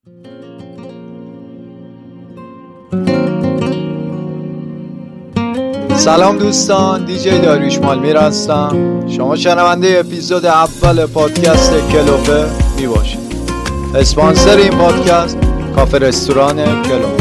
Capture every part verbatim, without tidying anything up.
سلام دوستان، دیجی داریوش مالمیر هستم. شما شنونده اپیزود اول پادکست کلوپه می باشید. اسپانسر این پادکست کافه رستوران کلوپه.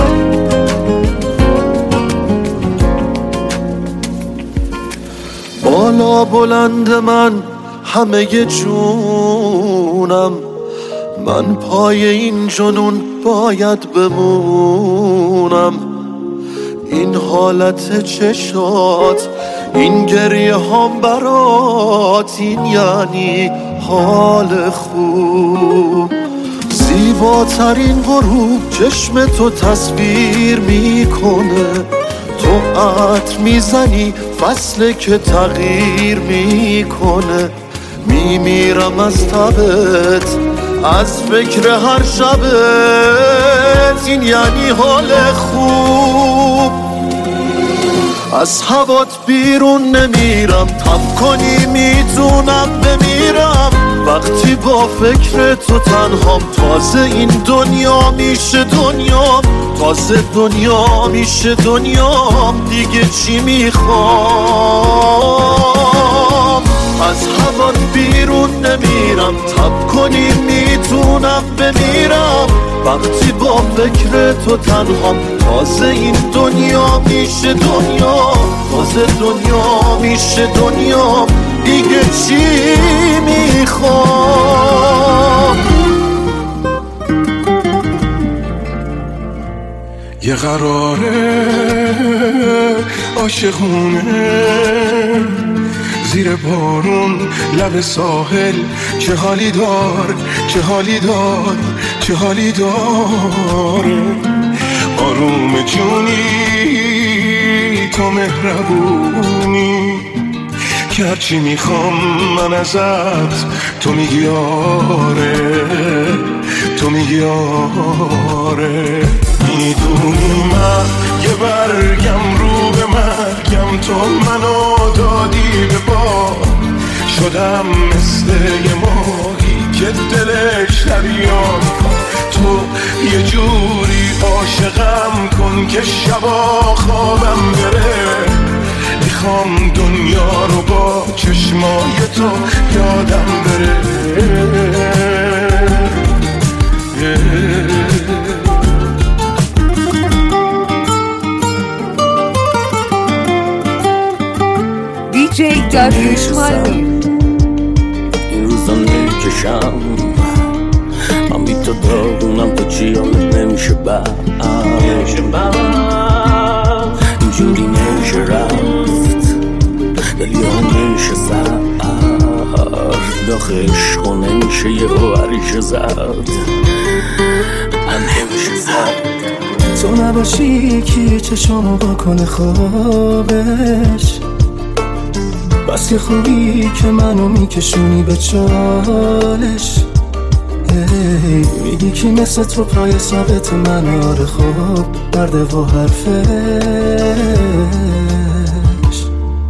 بالا بلند من همه جونم، من پای این جنون باید بمونم. این حالت چشات، این گریه هم برات، این یعنی حال خوب. زیباترین غروب چشم تو تصویر میکنه، تو عطر میزنی فصل که تغییر میکنه. میمیرم از تبت، از فکر هر شبت، این یعنی حال خوب. از هوات بیرون نمیرم، تب کنی میتونم بمیرم. وقتی با فکر تو تنهام، تازه این دنیا میشه دنیام، تازه دنیا میشه دنیام. دیگه چی میخوام؟ از هوات بیرون نمیرم، تب کنی میتونم بمیرم. وقتی با فکر تو تنهام، تازه این دنیا میشه دنیا، تازه دنیا میشه دنیا. دیگه چی میخوام؟ یه قراره عاشقونه زیر بارون لب ساحل، چه حالی دار، چه حالی دار، چه حالی دار. آروم جونی تو مهربونی، که هرچی میخوام من ازت تو میگی آره، تو میگی آره. میدونی من یه برگم رو به مرگم، تو منو دادی به باد. شدم مثل یه ماهی که دلش دریا، تو یه جوری عاشقم کن که شبا خوابم بره. میخوام دنیا رو با چشمای تو یادم بره. دیجی داریوش مالمیر. این روزا نمیکشم، من بی تو داغونم، تو چی حالت نمیشه بعد، اینجوری نمیشه رفت، دلی ها نمیشه زد، داخل عشقو نمیشه یه هوریشه زد، من نمیشه زد. تو نباشی کی چشمو بکنه خوابش، بس که خوبی که منو میکشونی به چالش. هی میگی کی مثل تو پای ثابت من، آره خوب مرده و حرفش.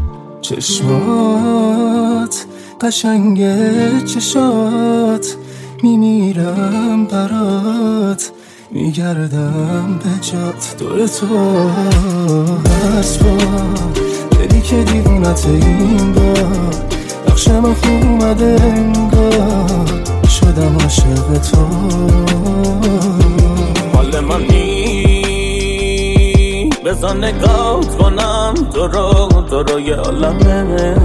چشمات قشنگه، چشات میمیرم برات، میگردم به جات دور تو هست. با دلی که دیوونت این بار، نقش من خوب اومده انگار، شدم عاشق تو. حال من نی بزن نگات کنم تو رو، تو رو یه عالمه.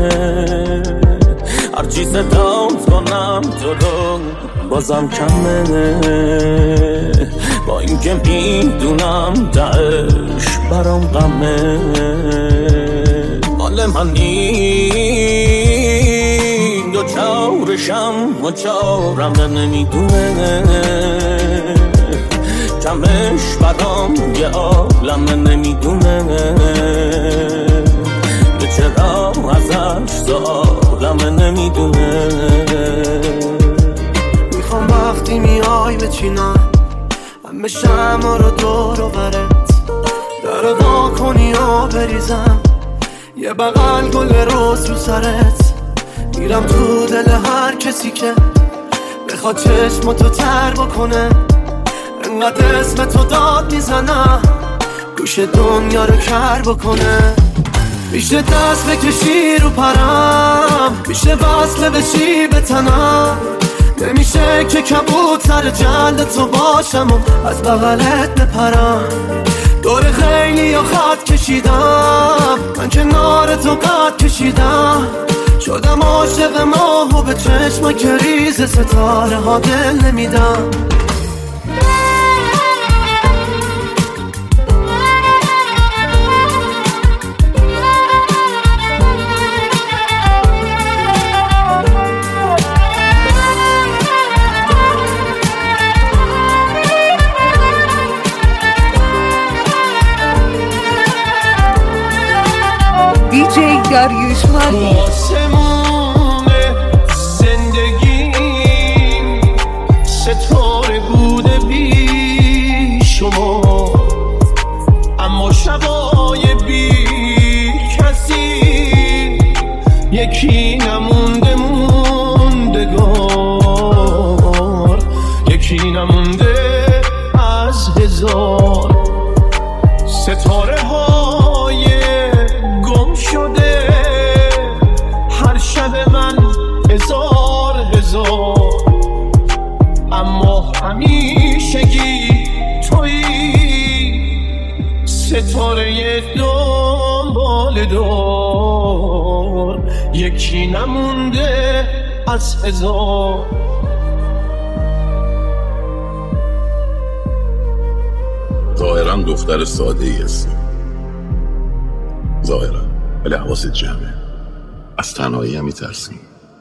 هرچی ستات کنم تو رو بازم کمه، با این که میدونم دعش برام غمه. حال من این دو چارشم و چارم نمیدونه، کمش برام یه عالمه نمیدونه. به چرا ازش سوالمه نمیدونه. میخوام وقتی میای بچینم همه شمع رو دور و برت، در وا کنی و بریزم یه بغل گل روز رو سرت. میرم تو دل هر کسی که بخواد چشماتو تر بکنه، انقدر اسم تو داد میزنم گوش دنیا رو کر بکنه. میشه دست بکشی رو پرم، میشه وصله بشی به تنم، نمیشه که کبوتر جلد تو باشم و از بغلت بپرم. دور خیلی یا خط کشیدم، من کنار تو قد کشیدم، شدم عاشق ماه و به چشم که ریز ستاره ها دل نمیدم. دیجی داریوش مالی. آسمون زندگی ستاره بوده بی شما، اما شبای بی کسی یکی نمونده موندگار، یکی نمونده از هزار ستاره های گم شده. هر شب من هزار هزار، اما همیشگی تویی ستاره دنبال دار، یکی نمونده از هزار. ظاهرا دختر ساده ای هستی، ظاهرا، ولی حواست جمعه. از تنهایی هم میترسی.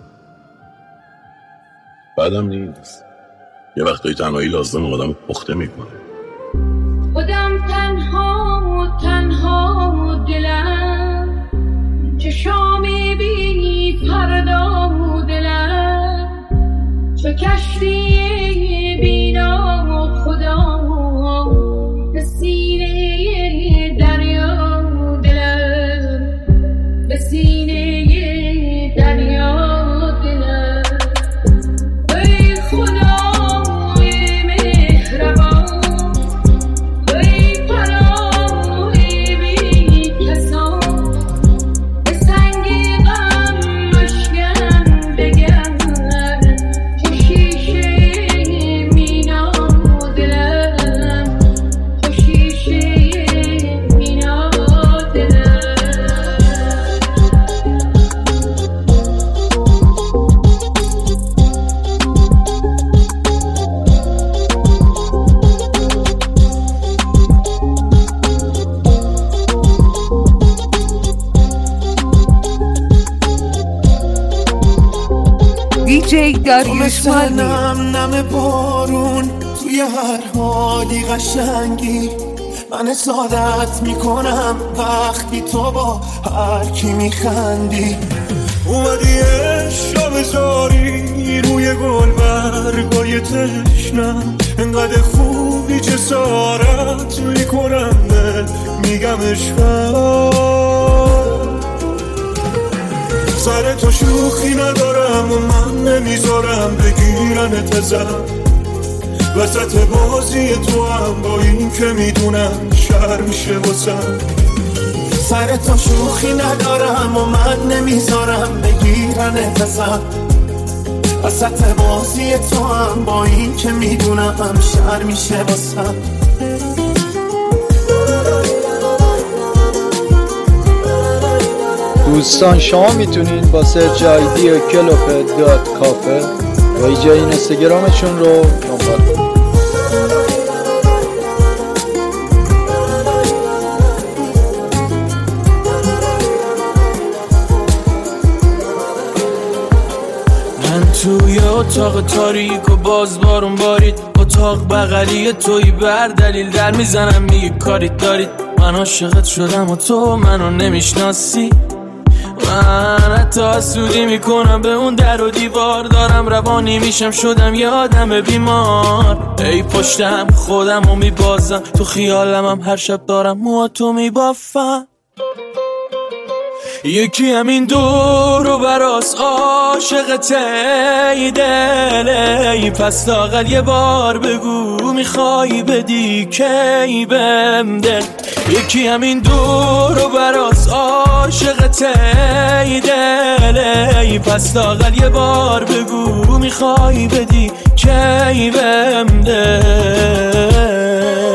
بعدم نیست، یه وقتایی تنهایی لازم آدم پخته میکنه. خودم تنها و تنها و دلم چشامی بی فردا و دلم چه کشتی بینا و خدا به سینه دریا و دلم، به سینه دریا و دلم. ای خدای مهربان، ای پناه بی کسان، به سنگ غم مشکن بگر چو شیشه مینا و دلم، چو شیشه مینا و دلم. دیجی داریوش مالی. نم نم بارون توی هر حالی قشنگی، من سعادت میکنم وقتی تو با هر کی میخندی. اومدی عشقا بذاری روی گل برگای تشنم، انقدر خوبی جسارت میکنم میگم عشقم. سر تو شوخی ندارم و من نمیذارم بگیرن تزم، وسط بازی تو هم با این که میدونم شر میشه واسم. سر تو شوخی ندارم و من نمیذارم بگیرن تزم، وسط بازی تو هم با این که میدونم شر میشه واسم. دوستان شما میتونین با سرچ آیدی کلوپه دات کافه و ایجای اینستاگرامشون رو دنبال کنید. من توی اتاق تاریک و باز بارون بارید، اتاق بغلی توی بر دلیل در میزنم میگه کاریت دارید. من عاشقت شدم و تو منو نمیشناسی، من حتی حسودی میکنم به اون در و دیوار، دارم روانی میشم شدم یه آدم بیمار. ای پشتم خودم رو میبازم، تو خیالم هم هر شب دارم موهاتو میبافم. یکی همین دور و براس عاشقت ای دل، ای پس لااقل یه بار بگو میخوای بدی کی بهم دل. یکی همین دور و براس عاشقت ای دل، ای پس لااقل یه بار بگو میخوای بدی کی بهم دل.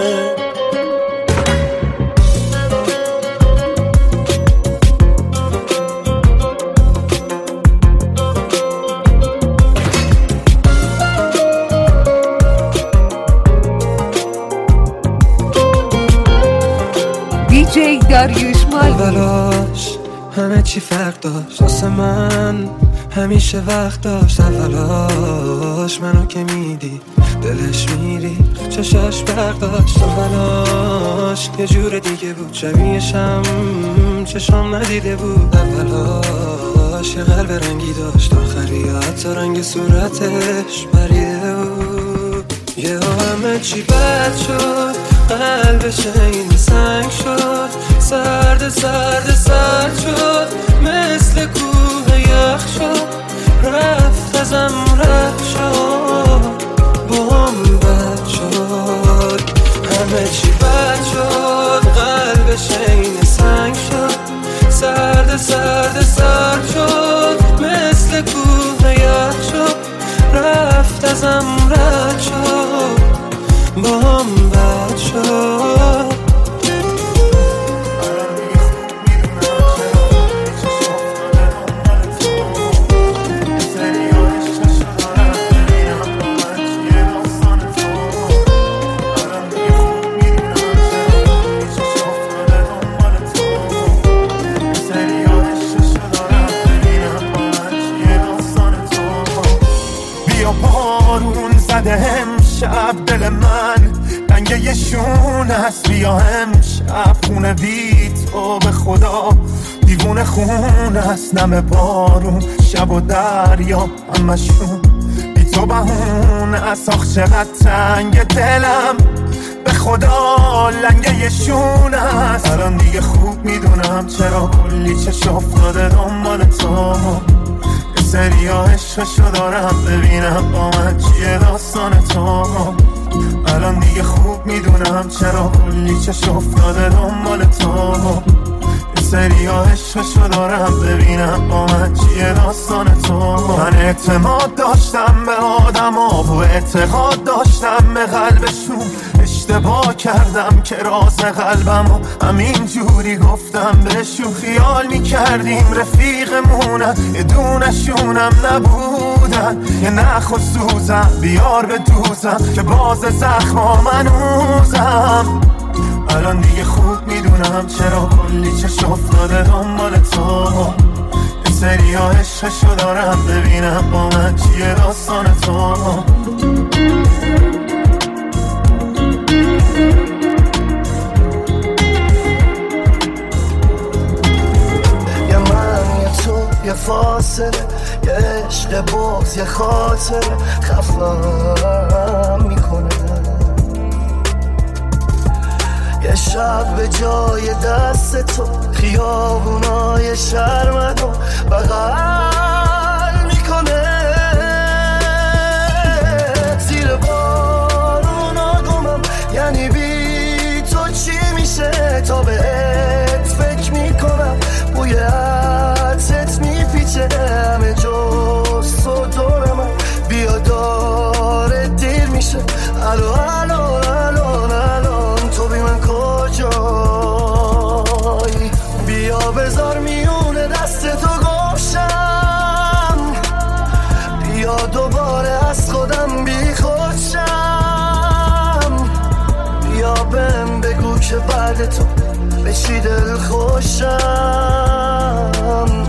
دیجی داریوش مالمی. اولاش همه چی فرق داشت واسه من، همیشه وقت داشت. اولاش منو که میدی دلش میری، چشاش برق داشت. اولاش یه جور دیگه بود، شبیهشم چشام ندیده بود. اولاش یه قلب رنگی داشت، آخری حتی رنگ صورتش پریده بود. یه همه چی بد شد، قلبش این سنگ شد، سرد سرد سرد شد، مثل کوه یخ شد، رفت ازم رد شد، با هم بد شد. همه چی بد شد، قلبش این سنگ شد، سرد سرد سرد شد، مثل کوه یخ شد، رفت ازم رد شد، با هم بد شد. امشب دل من رنگ یه شون هست، بیا امشب خونه بی تو به خدا دیوونه خون هست. نم بارون شب و دریا همشون بی تو بهون است. آخ چقدر تنگ دلم به خدا لنگه یه شون هست. الان دیگه خوب میدونم چرا کلی چش افتاده دنبال تو، سریا عشقشو دارم ببینم با من چیه داستان تو. الان دیگه خوب میدونم چرا کلی چش افتاده دنبال تو، سریا عشقشو دارم ببینم با من چیه داستان تو. من اعتماد داشتم به آدم ها و اعتقاد داشتم به قلبشون، اشتباه کردم که راز قلبم و همین جوری گفتم بهشون. خیال میکردیم رفیقمونن، یه دونشونم نبودن، یه نخ و سوزم بیار به دوزم که باز زخما منوزم. الان دیگه خوب میدونم چرا کلی چش افتاده دنبال تو، این سریا عشقشو دارم ببینم با من چیه داستان تو. یه من یه تو یه فاصله، یه عشق باز یه خاطره خفم میکنه. یه شب به جای دست تو خیابونای شرمدو بغل میکنه. زیر بارونا گمم یعنی بی تو چی میشه، تا بهت فکر میکنم بوی عطرت میپیچه همه جز تو دور من. بیا داره دیر میشه، الو الو الو الان تو بی من کجایی؟ بیا بذار میونه دست تو گوشم، بیا دوباره از خودم بی خودشم. بیا بهم بگو که بعد تو به چی دل خوشم.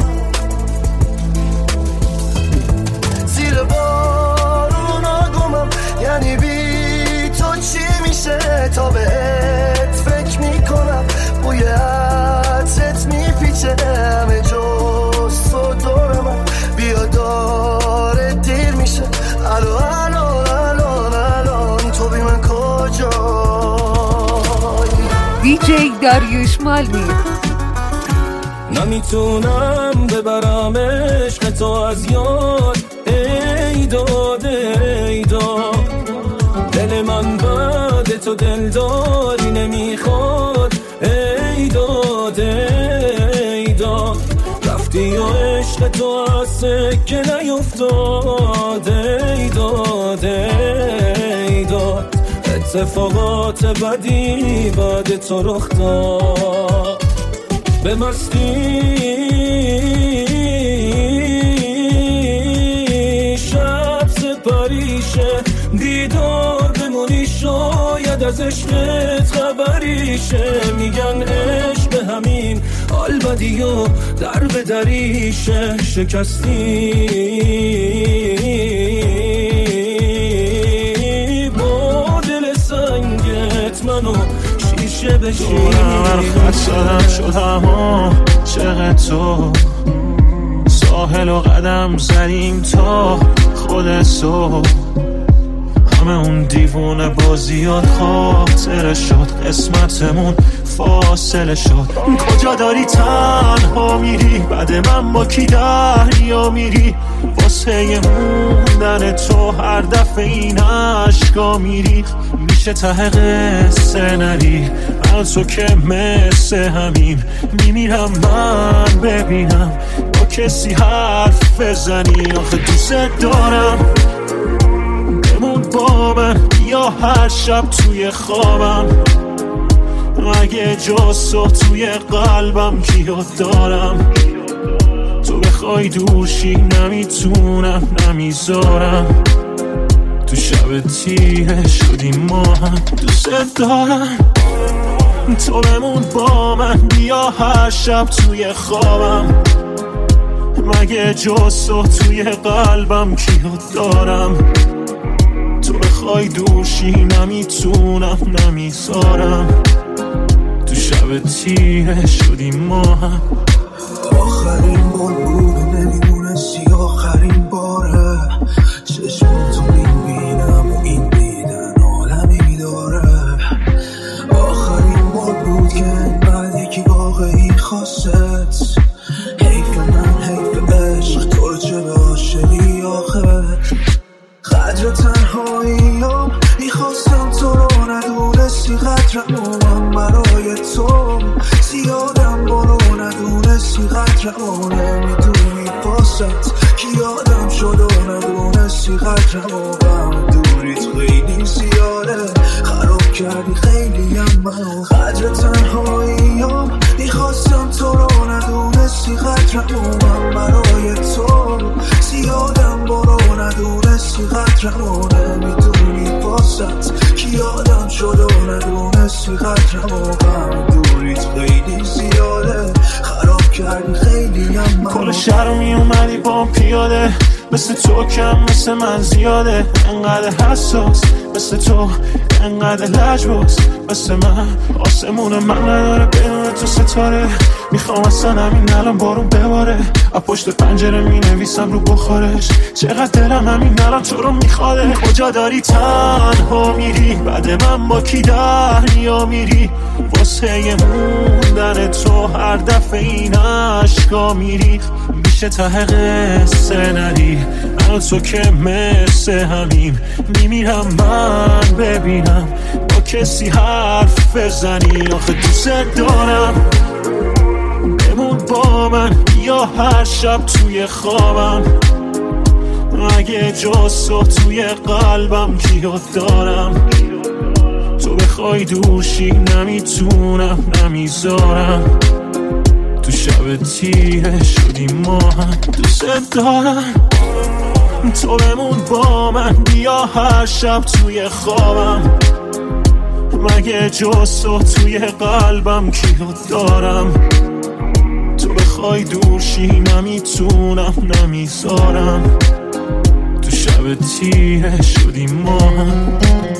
زیر بارونا گمم یعنی بی تو چی میشه، تا بهت فکر میکنم بوی عطرت میپیچه همه جز تو دور من. بیا داره دیر میشه، الو الو الو الان تو بی من کجایی؟ دیجی داریوش مالمی. نمیتونم ببرم عشق تو از یاد. ای داد ای داد دل من بعد تو دلداری نمیخواد. ای داد ای داد رفتی و عشق تو از سکه نیفتاد. ای داد ای داد اتفاقات بدی بعد تو رخ داد. به مستی شب سپریشه دیدار بمونی شاید از عشقت خبریشه. میگن عشق به همین حال بدی و در به دریشه. شکستی با دل سنگت منو شیشه بشی. دورم خط شدم شدم و چقدر تو ساحل و قدم زدیم تا خود صبح. همه اون دیوونه بازیات خاطره شد قسمتمون فاصله شد. کجا داری تنها میری بعد من با کی دریا میری؟ واسه موندن تو هر دفعه این عشقا میری. میشه ته قصه نری من تو که مثل همین میمیرم من ببینم با کسی حرف بزنی. آخه دوست دارم بمون با من یا هر شب توی خوابم. اگه جز تو توی قلبم کیو دارم؟ تو بخوای دورشی نمیتونم نمیذارم. تو شب تیره شدیم ما هم دوست دارم. تو بمون با من بیا هر شب توی خوابم. مگه جز تو توی قلبم کیو دارم؟ تو بخوای دورشی نمیتونم نمیذارم. تو شب تیره شدیم ما هم. آخرین بار بود و نمیدونستی آخرین باره. چشم تو میبینم و این دیدن عالمی داره. آخرین بار بود که بعد یکی واقعی خواست. حیف من حیف عشق تو رو چه به عاشقی آخه. قدر تنهاییم میخواستم تو رو ندونستی قدرم و من برای تو زیادم برو ندونستی قدرم و نمیدونی باست کی یادم شد و ندونستی قدرم و غم دوریت خیلی زیاده خراب کردی خیلی هم منو. قدر تنهاییم میخواستم تو رو ندونستی قدرم و من برای تو زیادم برو ندونستی قدرم و نمیدونی باست کی یادم شد و ندونستی قدرم و غم دوریت خیلی زیاده خراب کردی خیلی هم منو. کل شهر می اومدی با پیاده مثل تو کم مثل من زیاده. انقدر حساس مثل تو انقدر لجباز مثل من. آسمون من نداره بدون تو ستاره. میخوام اصلا همین الان بارون بباره. از پشت پنجره می نویسم رو بخارش. چقدر دلم همین الان تو رو میخواده. کجا داری تنها میری بعد من با کی دریا میری؟ واسه موندن تو هر دفعه این عشقا میری. میشه ته قصه نری من تو که مثل همین میمیرم من ببینم با کسی حرف بزنی. آخه دوست دارم بمون با من یا هر شب توی خوابم. اگه جز تو توی قلبم کیو دارم؟ تو بخوای دورشی نمیتونم نمیذارم. تو شب تیره شدیم ما هم دوست دارم. تو بمون با من بیا هر شب توی خوابم. مگه جز تو توی قلبم کیو دارم؟ تو بخوای دورشی نمیتونم نمیذارم. تو شب تیره شدیم ما هم.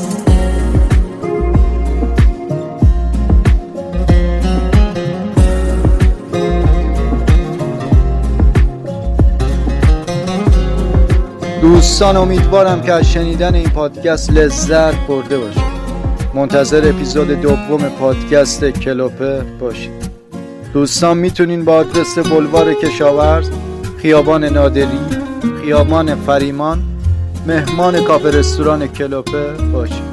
دوستان امیدوارم که از شنیدن این پادکست لذت برده باشید. منتظر اپیزود دوم پادکست کلوپه باشید. دوستان میتونین با آدرس بلوار کشاورز، خیابان نادری، خیابان فریمان، مهمان کافه رستوران کلوپه باشید.